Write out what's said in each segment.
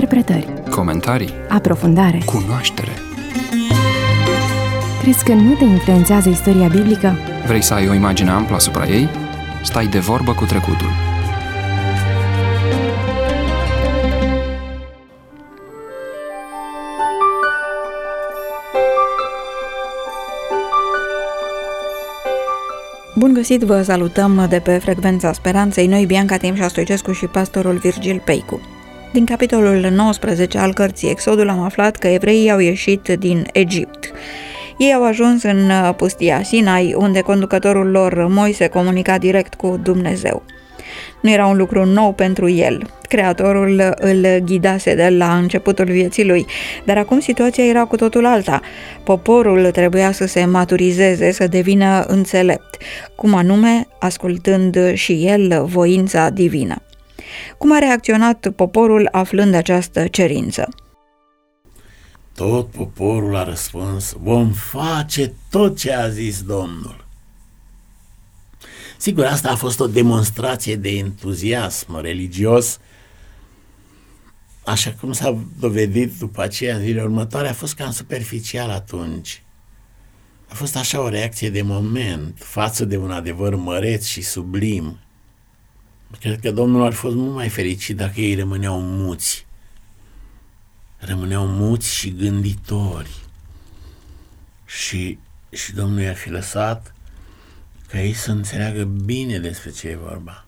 Interpretări, comentarii, aprofundare. cunoaștere. Crezi că nu te influențează istoria biblică? Vrei să ai o imagine amplă asupra ei? Stai de vorbă cu trecutul. Bun găsit, vă salutăm de pe Frecvența Speranței, noi Bianca Timșa Stoicescu și pastorul Virgil Peicu. Din capitolul 19 al cărții Exodul am aflat că evreii au ieșit din Egipt. Ei au ajuns în pustia Sinai, unde conducătorul lor, Moise, comunica direct cu Dumnezeu. Nu era un lucru nou pentru el. Creatorul îl ghidase de la începutul vieții lui, dar acum situația era cu totul alta. Poporul trebuia să se maturizeze, să devină înțelept, cum anume, ascultând și el voința divină. Cum a reacționat poporul aflând această cerință? Tot poporul a răspuns: vom face tot ce a zis Domnul. Sigur, asta a fost o demonstrație de entuziasm religios, așa cum s-a dovedit după aceea în zilele următoare, a fost cam superficial atunci. A fost așa o reacție de moment față de un adevăr măreț și sublim. Cred că Domnul ar fi fost mult mai fericit dacă ei rămâneau muți. Rămâneau muți și gânditori. Și Domnul i-ar fi lăsat ca ei să înțeleagă bine despre ce e vorba.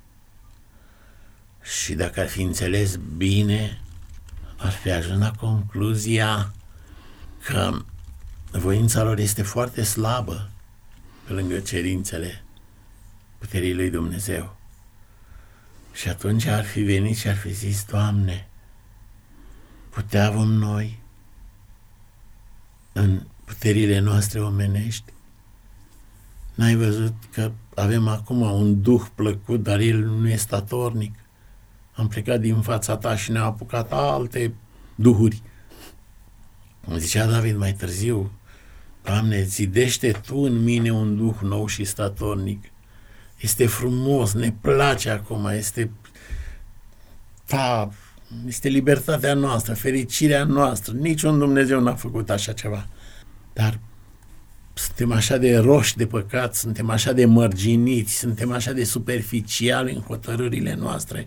Și dacă ar fi înțeles bine, ar fi ajuns la concluzia că voința lor este foarte slabă pe lângă cerințele puterii lui Dumnezeu. Și atunci ar fi venit și ar fi zis: Doamne, putea vom noi în puterile noastre omenești? N-ai văzut că avem acum un duh plăcut, dar el nu e statornic? Am plecat din fața ta și ne-au apucat alte duhuri. Cum zicea David mai târziu: Doamne, zidește Tu în mine un duh nou și statornic. Este frumos, ne place acum, este libertatea noastră, fericirea noastră. Niciun Dumnezeu n-a făcut așa ceva. Dar suntem așa de roși de păcat, suntem așa de mărginiți, suntem așa de superficiali în hotărârile noastre,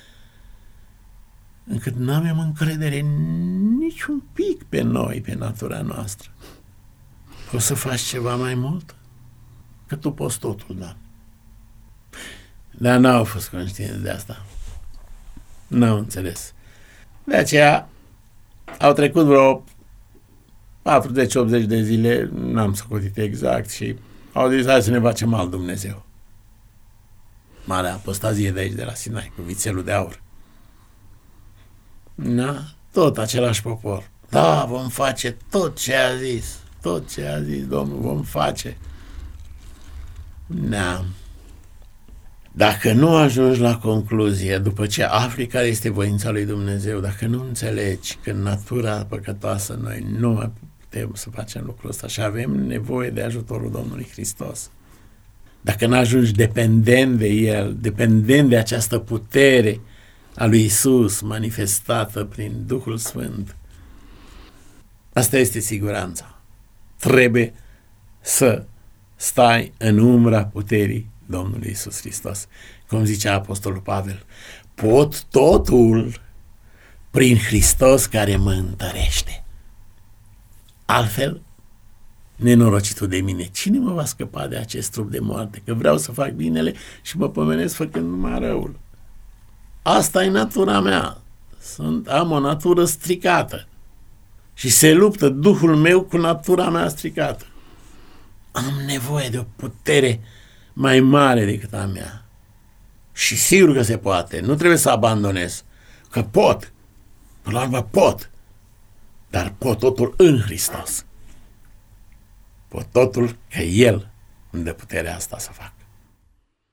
încât n-avem încredere niciun pic pe noi, pe natura noastră. Poți să faci ceva mai mult? Că Tu poți totul, da. Dar n-au fost conștienți de asta. N-au înțeles. De aceea au trecut vreo 40-80 de zile, n-am socotit exact, și au zis: hai să ne facem alt Dumnezeu. Marea apostazie de aici, de la Sinai, cu vițelul de aur. Da, tot același popor. Da, vom face tot ce a zis. Tot ce a zis Domnul vom face. Da. Dacă nu ajungi la concluzie, după ce afli care este voința lui Dumnezeu, dacă nu înțelegi că în natura păcătoasă noi nu mai putem să facem lucrul ăsta și avem nevoie de ajutorul Domnului Hristos, dacă nu ajungi dependent de El, dependent de această putere a lui Isus manifestată prin Duhul Sfânt, asta este siguranța. Trebuie să stai în umbra puterii Domnului Iisus Hristos. Cum zicea Apostolul Pavel: pot totul prin Hristos care mă întărește. Altfel, nenorocitul de mine, cine mă va scăpa de acest trup de moarte? Că vreau să fac binele și mă pomenesc făcând numai răul. Asta e natura mea. Am o natură stricată și se luptă Duhul meu cu natura mea stricată. Am nevoie de o putere mai mare decât a mea. Și sigur că se poate. Nu trebuie să abandonez. Că pot. Până la urmă pot. Dar pot totul în Hristos. Pot totul că El îmi dă puterea asta să fac.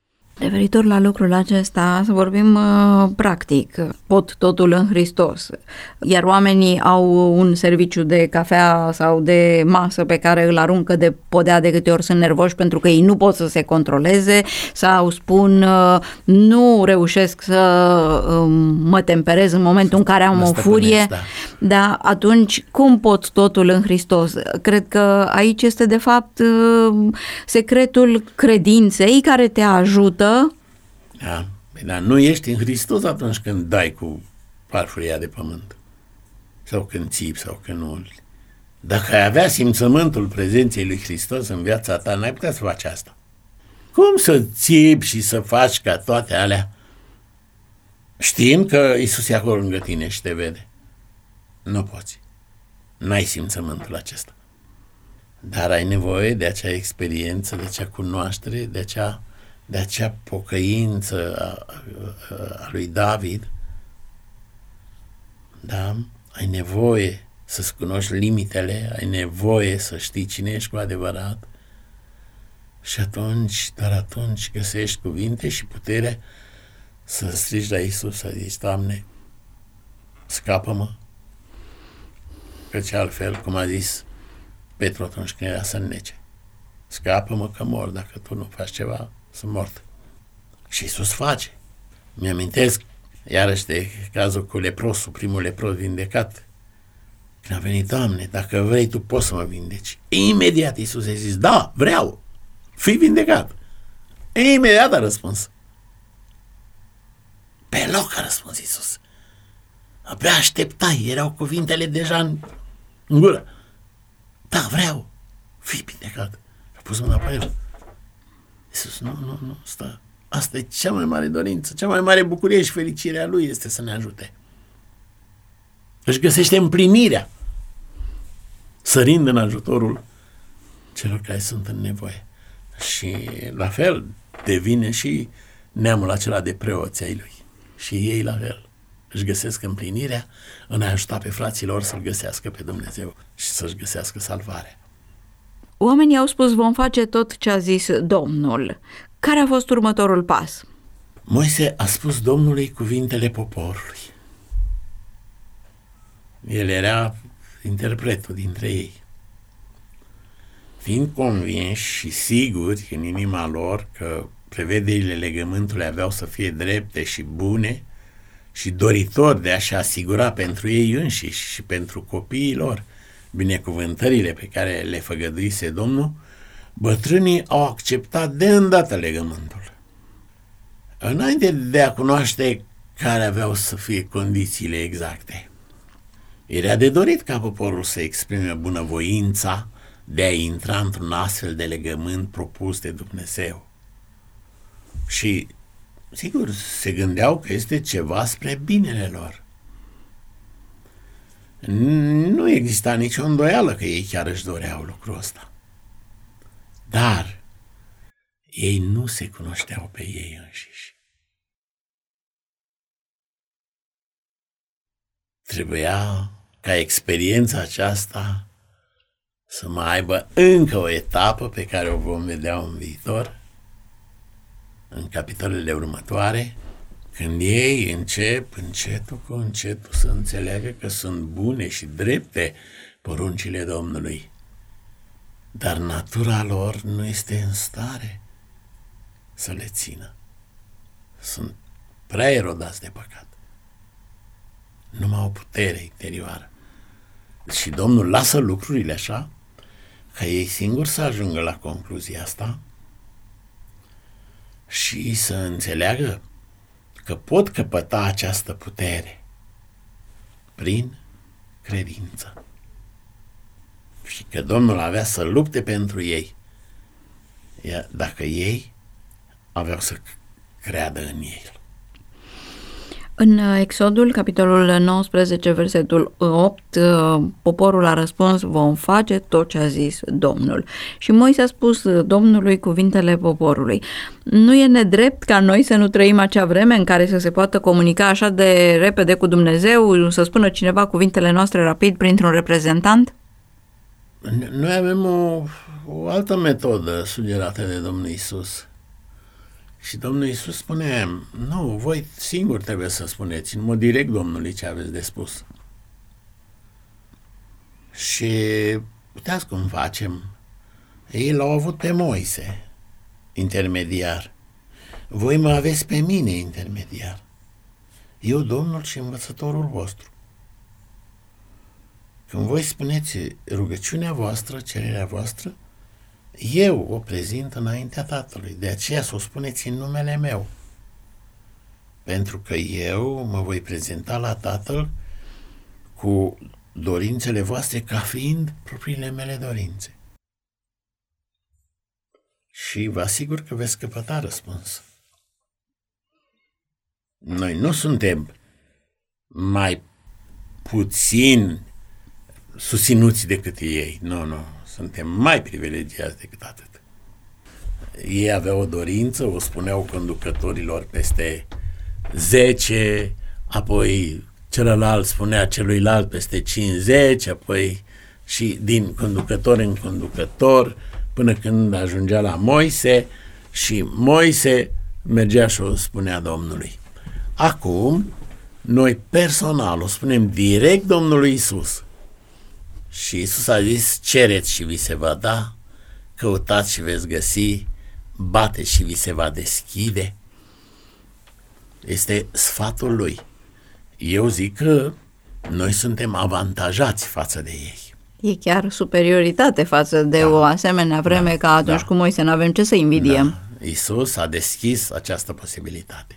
Referitor la lucrul acesta, să vorbim practic, pot totul în Hristos, iar oamenii au un serviciu de cafea sau de masă pe care îl aruncă de podea de câte ori sunt nervoși pentru că ei nu pot să se controleze sau spun nu reușesc să mă temperez în momentul în care am o furie, dar atunci cum pot totul în Hristos? Cred că aici este de fapt secretul credinței care te ajută. Da, dar nu ești în Hristos atunci când dai cu farfuria de pământ. Sau când țipi, sau când nu. Dacă ai avea simțământul prezenței lui Hristos în viața ta, n-ai putea să faci asta. Cum să țipi și să faci ca toate alea știind că Iisus e acolo lângă tine și te vede? Nu poți. N-ai simțământul acesta. Dar ai nevoie de acea experiență, de acea cunoaștere, de acea pocăință a lui David. Da? Ai nevoie să-ți cunoști limitele, ai nevoie să știi cine ești cu adevărat și doar atunci găsești cuvinte și putere să strigi la Iisus, să zici, Doamne, scapă-mă, căci altfel, cum a zis Petru atunci când era să înnece, scapă-mă că mor, dacă tu nu faci ceva, sunt mort. Și Iisus face. Mi-amintesc iarăși de cazul cu leprosul, primul lepros vindecat. Când a venit, Doamne, dacă vrei, tu poți să mă vindeci. Imediat Iisus a zis, da, vreau, fii vindecat. Imediat a răspuns. Pe loc a răspuns Iisus. Abia așteptai, erau cuvintele deja în gură. Da, vreau, fii vindecat. A pus mâna pe el. Iisus, nu, stă. Asta e cea mai mare dorință, cea mai mare bucurie și fericire a Lui este să ne ajute. Își găsește împlinirea sărind în ajutorul celor care sunt în nevoie. Și la fel devine și neamul acela de preoți ai Lui. Și ei la fel își găsesc împlinirea în a ajuta pe frații lor să-L găsească pe Dumnezeu și să-și găsească salvarea. Oamenii au spus, vom face tot ce a zis Domnul. Care a fost următorul pas? Moise a spus Domnului cuvintele poporului. El era interpretul dintre ei. Fiind convinși și siguri în inima lor că prevederile legământului aveau să fie drepte și bune și doritori de a-și asigura pentru ei înșiși și pentru copiii lor binecuvântările pe care le făgăduise Domnul, bătrânii au acceptat de îndată legământul. Înainte de a cunoaște care aveau să fie condițiile exacte, era de dorit ca poporul să exprime bunăvoința de a intra într-un astfel de legământ propus de Dumnezeu. Și, sigur, se gândeau că este ceva spre binele lor. Nu exista nicio îndoială că ei chiar își doreau lucrul ăsta. Dar ei nu se cunoșteau pe ei înșiși. Trebuia ca experiența aceasta să mai aibă încă o etapă pe care o vom vedea în viitor, în capitolele următoare, când ei încep încetul cu încetul să înțeleagă că sunt bune și drepte poruncile Domnului. Dar natura lor nu este în stare să le țină. Sunt prea erodați de păcat. Nu mai au putere interioară. Și Domnul lasă lucrurile așa, ca ei singuri să ajungă la concluzia asta și să înțeleagă că pot căpăta această putere prin credință. Și că Domnul avea să lupte pentru ei, dacă ei aveau să creadă în El. În Exodul, capitolul 19, versetul 8, poporul a răspuns, vom face tot ce a zis Domnul. Și Moise a spus Domnului cuvintele poporului. Nu e nedrept ca noi să nu trăim acea vreme în care să se poată comunica așa de repede cu Dumnezeu, să spună cineva cuvintele noastre rapid printr-un reprezentant? Noi avem o altă metodă sugerată de Domnul Iisus. Și Domnul Iisus spune, nu, voi singur trebuie să spuneți, în mod direct Domnului ce aveți de spus. Și uitați cum facem. Ei l-au avut pe Moise, intermediar. Voi mă aveți pe mine, intermediar. Eu, Domnul și învățătorul vostru. Când voi spuneți rugăciunea voastră, cererea voastră, eu o prezint înaintea Tatălui. De aceea să o spuneți în numele meu. Pentru că eu mă voi prezenta la Tatăl cu dorințele voastre ca fiind propriile mele dorințe. Și vă asigur că veți căpăta răspuns. Noi nu suntem mai puțin susținuți decât ei. Nu. Suntem mai privilegiați decât atât. Ei aveau o dorință, o spuneau conducătorilor peste 10, apoi celălalt spunea celuilalt peste 50, apoi și din conducător în conducător, până când ajungea la Moise și Moise mergea și o spunea Domnului. Acum, noi personal o spunem direct Domnului Iisus. Și Iisus a zis, cereți și vi se va da, căutați și veți găsi, bateți și vi se va deschide. Este sfatul lui. Eu zic că noi suntem avantajați față de ei. E chiar superioritate față de o asemenea vreme ca atunci cu Moise, n-avem ce să invidiem. Da. Iisus a deschis această posibilitate.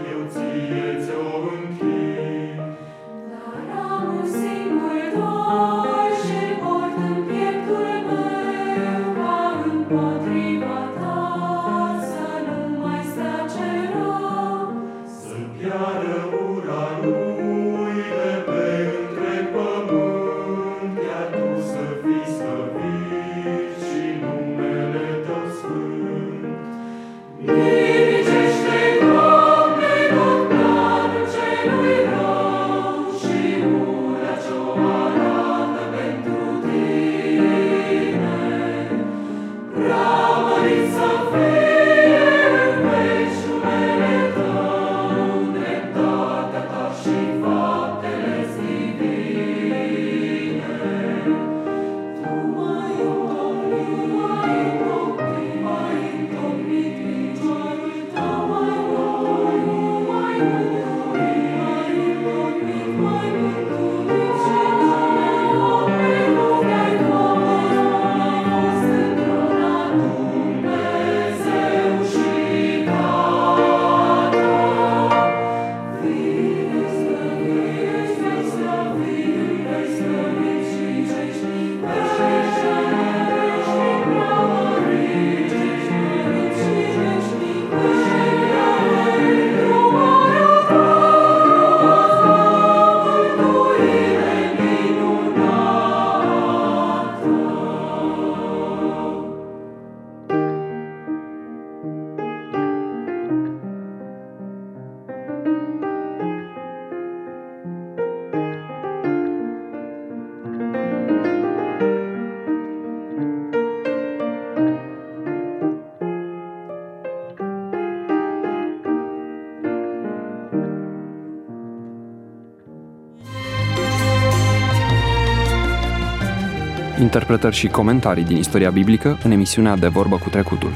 Oh Interpretări și comentarii din istoria biblică în emisiunea De Vorbă cu Trecutul.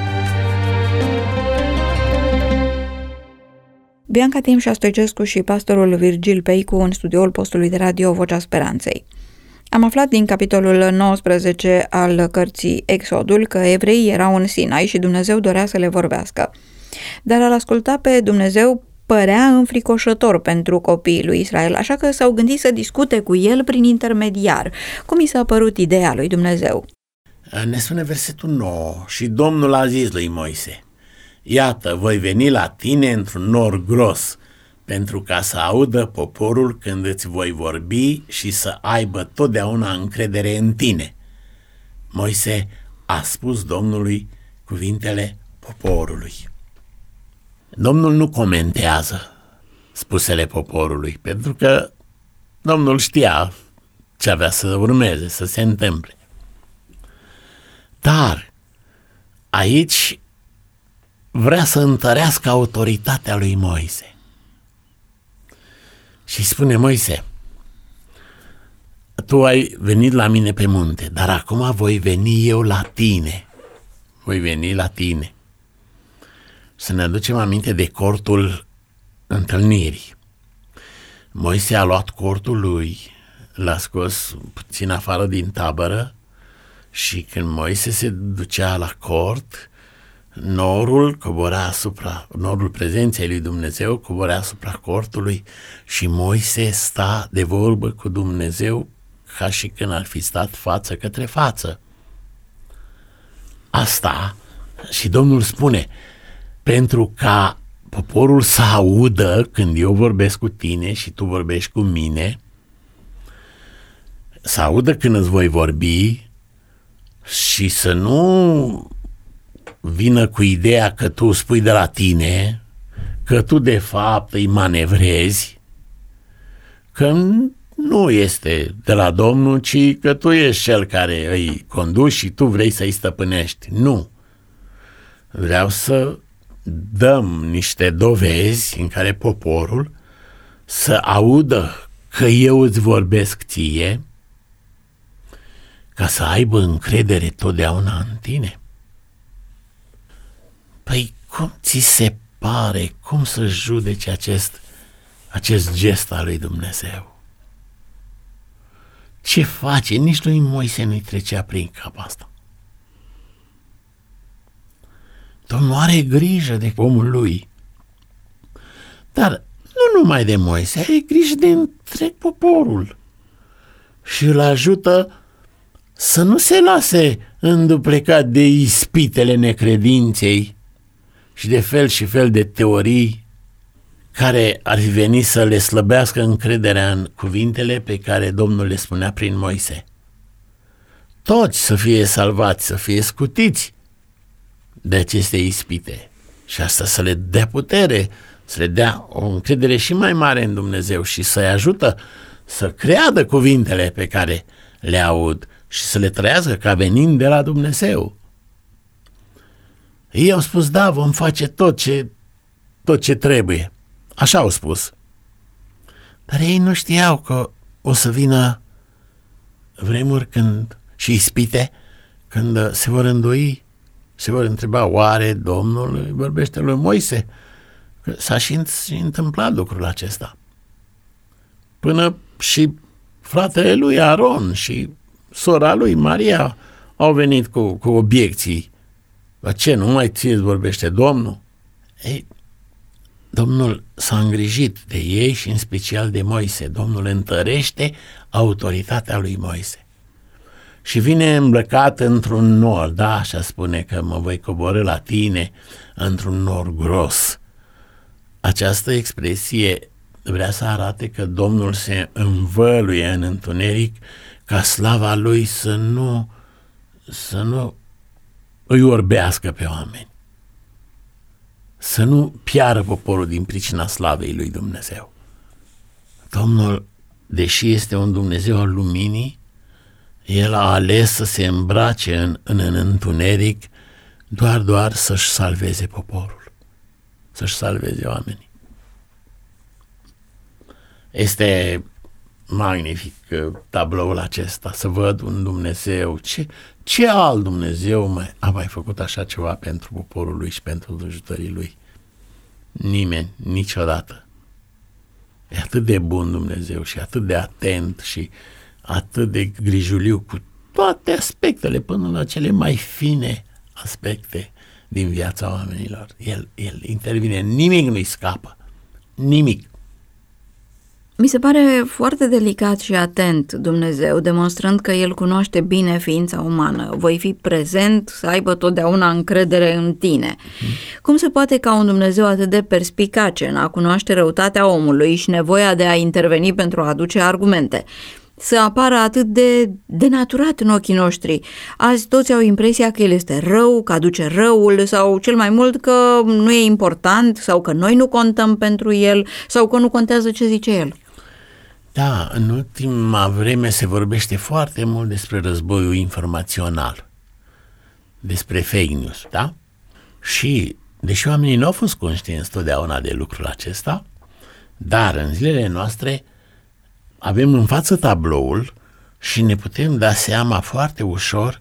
Bianca Timșa Stoicescu și pastorul Virgil Peicu în studioul postului de radio Vocea Speranței. Am aflat din capitolul 19 al cărții Exodul că evreii erau în Sinai și Dumnezeu dorea să le vorbească. Dar al asculta pe Dumnezeu părea înfricoșător pentru copiii lui Israel, așa că s-au gândit să discute cu el prin intermediar. Cum i s-a părut ideea lui Dumnezeu? Ne spune versetul 9: și Domnul a zis lui Moise: iată, voi veni la tine într-un nor gros, pentru ca să audă poporul când îți voi vorbi și să aibă totdeauna încredere în tine. Moise a spus Domnului cuvintele poporului. Domnul nu comentează spusele poporului, pentru că Domnul știa ce avea să urmeze, să se întâmple. Dar aici vrea să întărească autoritatea lui Moise. Și spune: Moise, tu ai venit la mine pe munte, dar acum voi veni eu la tine. Voi veni la tine. Să ne aducem aminte de cortul întâlnirii. Moise a luat cortul lui, l-a scos puțin afară din tabără și când Moise se ducea la cort, norul prezenței lui Dumnezeu coborea asupra cortului și Moise sta de vorbă cu Dumnezeu ca și când ar fi stat față către față. Asta și Domnul spune: pentru ca poporul să audă când eu vorbesc cu tine și tu vorbești cu mine, să audă când îți voi vorbi și să nu vină cu ideea că tu spui de la tine, că tu de fapt îi manevrezi, că nu este de la Domnul, ci că tu ești cel care îi conduci și tu vrei să-i stăpânești. Nu. Vreau să dăm niște dovezi în care poporul să audă că eu îți vorbesc ție, ca să aibă încredere totdeauna în tine. Păi cum ți se pare, cum să judeci acest gest al lui Dumnezeu? Ce face? Nici lui Moise nu-i trecea prin cap asta. Domnul are grijă de omul lui, dar nu numai de Moise, are grijă de întreg poporul și îl ajută să nu se lase înduplecat de ispitele necredinței și de fel și fel de teorii care ar fi venit să le slăbească încrederea în cuvintele pe care Domnul le spunea prin Moise. Toți să fie salvați, să fie scutiți de aceste ispite și asta să le dea putere, să le dea o încredere și mai mare în Dumnezeu și să-i ajută să creadă cuvintele pe care le aud și să le trăiască ca venind de la Dumnezeu. Ei au spus: da, vom face tot ce trebuie. Așa au spus. Dar ei nu știau că o să vină vremuri și ispite când se vor îndoi, se vor întreba: oare Domnul îi vorbește lui Moise? Că s-a și întâmplat lucrul acesta. Până și fratele lui Aron și sora lui Maria au venit cu obiecții. La ce, nu mai ție îți vorbește Domnul? Ei, Domnul s-a îngrijit de ei și în special de Moise. Domnul întărește autoritatea lui Moise. Și vine îmbrăcat într-un nor, da, așa spune că mă voi coborî la tine într-un nor gros. Această expresie vrea să arate că Domnul se învăluie în întuneric ca slava lui să nu îi orbească pe oameni, să nu piară poporul din pricina slavei lui Dumnezeu. Domnul, deși este un Dumnezeu al luminii, El a ales să se îmbrace în întuneric doar să-și salveze poporul, să-și salveze oamenii. Este magnific tabloul acesta, să văd un Dumnezeu. Ce alt Dumnezeu a mai făcut așa ceva pentru poporul lui și pentru slujitorii lui? Nimeni, niciodată. E atât de bun Dumnezeu și atât de atent și atât de grijuliu cu toate aspectele, până la cele mai fine aspecte din viața oamenilor. El intervine, nimic nu-i scapă. Nimic. Mi se pare foarte delicat și atent Dumnezeu, demonstrând că El cunoaște bine ființa umană. Voi fi prezent, să aibă totdeauna încredere în tine. Cum se poate ca un Dumnezeu atât de perspicace în a cunoaște răutatea omului și nevoia de a interveni pentru a aduce argumente, să apară atât de denaturat în ochii noștri? Azi toți au impresia că El este rău, că aduce răul sau cel mai mult că nu e important sau că noi nu contăm pentru El sau că nu contează ce zice El. Da, în ultima vreme se vorbește foarte mult despre războiul informațional, despre fake news, da? Și, deși oamenii nu au fost conștienți totdeauna de lucrul acesta, dar în zilele noastre avem în față tabloul și ne putem da seama foarte ușor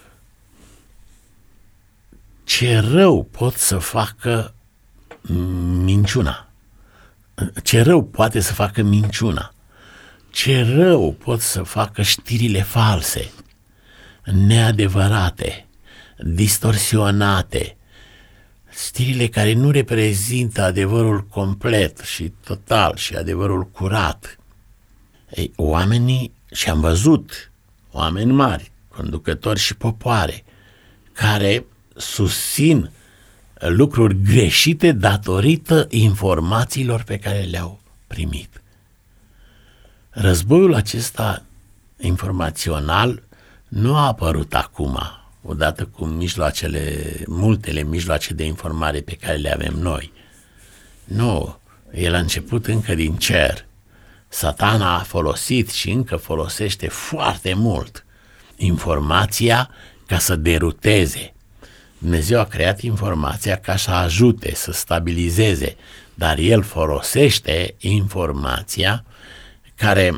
ce rău pot să facă minciuna, ce rău poate să facă minciuna, ce rău pot să facă știrile false, neadevărate, distorsionate, știrile care nu reprezintă adevărul complet și total și adevărul curat. Ei, oamenii, și am văzut oameni mari, conducători și popoare, care susțin lucruri greșite datorită informațiilor pe care le-au primit. Războiul acesta informațional nu a apărut acum, odată cu multele mijloace de informare pe care le avem noi. Nu, el a început încă din cer. Satana a folosit și încă folosește foarte mult informația ca să deruteze. Dumnezeu a creat informația ca să ajute, să stabilizeze, dar el folosește informația care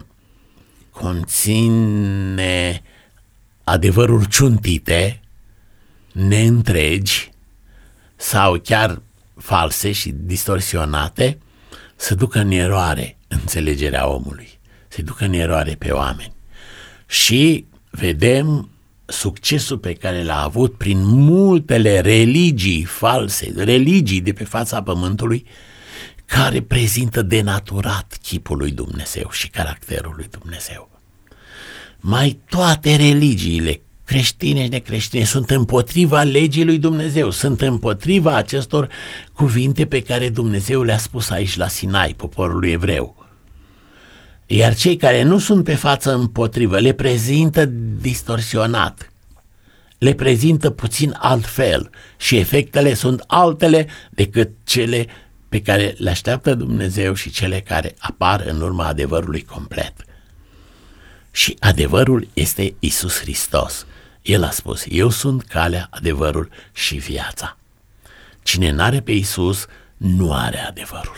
conține adevăruri ciuntite, neîntregi sau chiar false și distorsionate, să ducă în eroare înțelegerea omului, să ducă în eroare pe oameni. Și vedem succesul pe care l-a avut prin multele religii false, religii de pe fața pământului, care prezintă denaturat chipul lui Dumnezeu și caracterul lui Dumnezeu. Mai toate religiile, creștine și necreștine, sunt împotriva legii lui Dumnezeu, sunt împotriva acestor cuvinte pe care Dumnezeu le-a spus aici la Sinai, poporului evreu. Iar cei care nu sunt pe față împotrivă le prezintă distorsionat, le prezintă puțin altfel și efectele sunt altele decât cele pe care le așteaptă Dumnezeu și cele care apar în urma adevărului complet. Și adevărul este Iisus Hristos. El a spus, eu sunt calea, adevărul și viața. Cine n-are pe Iisus nu are adevărul.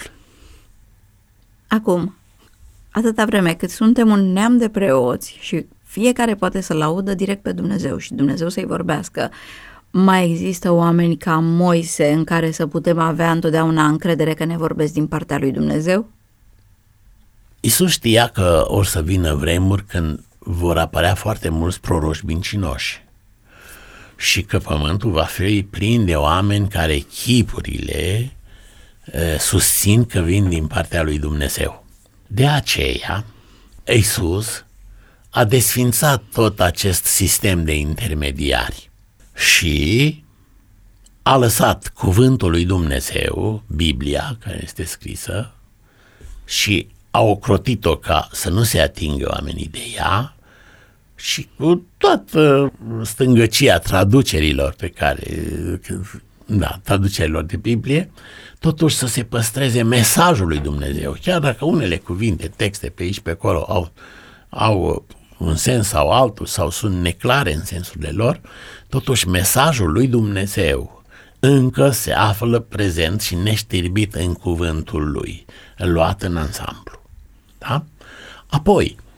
Acum, atâta vreme cât suntem un neam de preoți și fiecare poate să laudă direct pe Dumnezeu și Dumnezeu să-i vorbească, mai există oameni ca Moise în care să putem avea întotdeauna încredere că ne vorbesc din partea lui Dumnezeu? Iisus știa că or să vină vremuri când vor apărea foarte mulți proroși mincinoși și că pământul va fi plin de oameni care chipurile susțin că vin din partea lui Dumnezeu. De aceea, Iisus a desfințat tot acest sistem de intermediari și a lăsat cuvântul lui Dumnezeu, Biblia, care este scrisă, și a ocrotit-o ca să nu se atingă oamenii de ea și cu toată stângăcia traducerilor traducerilor de Biblie, totuși să se păstreze mesajul lui Dumnezeu, chiar dacă unele cuvinte, texte pe aici pe acolo au un sens sau altul sau sunt neclare în sensurile lor, totuși mesajul lui Dumnezeu încă se află prezent și neștirbit în cuvântul lui, luat în ansamblu. Da? Apoi,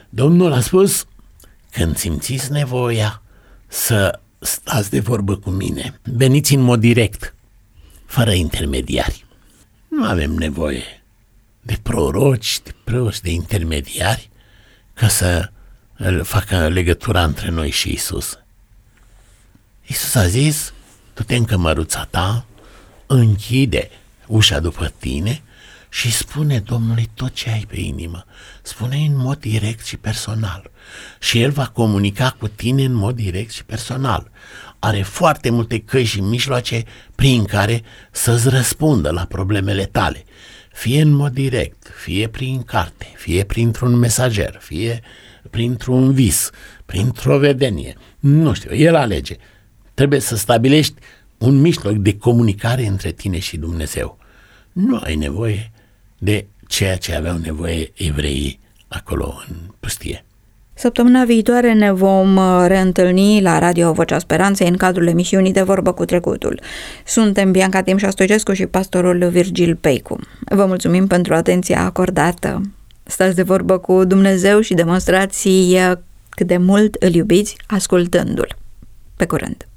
Domnul a spus, când simțiți nevoia să stați de vorbă cu mine, veniți în mod direct, fără intermediari. Nu avem nevoie de proroci, de preoți, de intermediari, ca să facă legătura între noi și Iisus. Iisus a zis, du-te în cămăruța ta, închide ușa după tine și spune Domnului tot ce ai pe inimă. Spune în mod direct și personal. Și El va comunica cu tine în mod direct și personal. Are foarte multe căi și mijloace prin care să-ți răspundă la problemele tale. Fie în mod direct, fie prin carte, fie printr-un mesager, fie printr-un vis, printr-o vedenie. Nu știu, El alege. Trebuie să stabilești un mijloc de comunicare între tine și Dumnezeu. Nu ai nevoie de ceea ce aveau nevoie evreii acolo în pustie. Săptămâna viitoare ne vom reîntâlni la Radio Vocea Speranței în cadrul emisiunii De Vorbă cu Trecutul. Suntem Bianca Timșa Stoicescu și pastorul Virgil Peicu. Vă mulțumim pentru atenția acordată. Stați de vorbă cu Dumnezeu și demonstrați cât de mult îl iubiți ascultându-l. Pe curând!